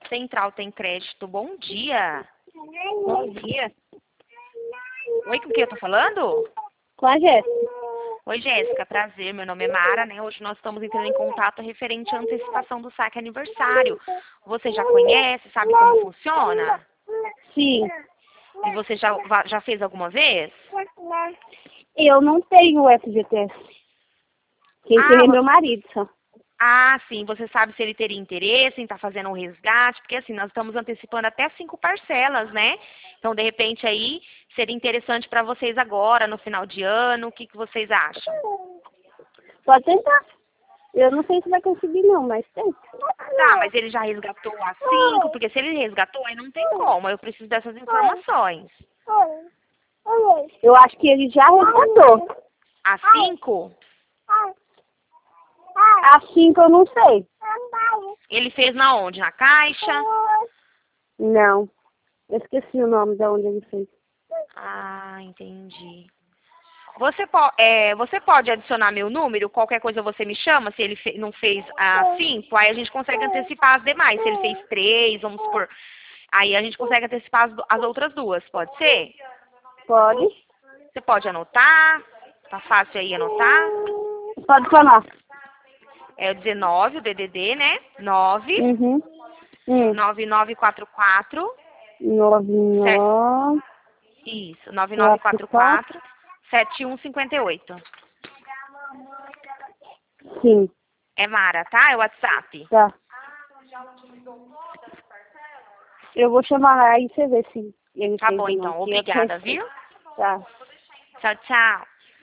Central tem crédito. Bom dia. Bom dia. Oi, com quem eu tô falando? Com a Jéssica. Oi, Jéssica. Prazer. Meu nome é Mara, né? Hoje nós estamos entrando em contato referente à antecipação do saque aniversário. Você já conhece? Sabe como funciona? Sim. E você já fez alguma vez? Eu não tenho o FGTS. Quem tem é meu marido só. Ah, sim. Você sabe se ele teria interesse em estar fazendo um resgate? Porque assim, nós estamos antecipando até 5 parcelas, né? Então, de repente, aí, seria interessante para vocês agora, no final de ano. O que vocês acham? Pode tentar. Eu não sei se vai conseguir não, mas tenta. Tá, mas ele já resgatou a 5, porque se ele resgatou, aí não tem como. Eu preciso dessas informações. Eu acho que ele já resgatou. A 5, Assim que eu não sei. ele fez na onde? Na Caixa? Não. Eu esqueci o nome de onde ele fez. Ah, entendi. Você pode adicionar meu número? Qualquer coisa você me chama. Se ele não fez a 5, aí a gente consegue antecipar as demais. Se ele fez 3, vamos supor. Aí a gente consegue antecipar as outras duas, pode ser? Pode? Você pode anotar? Tá fácil aí anotar? Pode falar. É o 19, o DDD, né? 9 Uhum. 9944 9944. Isso, 9944 7158. Sim. É Mara, tá? É o WhatsApp. Tá. Eu vou chamar lá e você vê se ele Tá fez bom, ou não. então. Obrigada, viu? Tá. Tchau, tchau.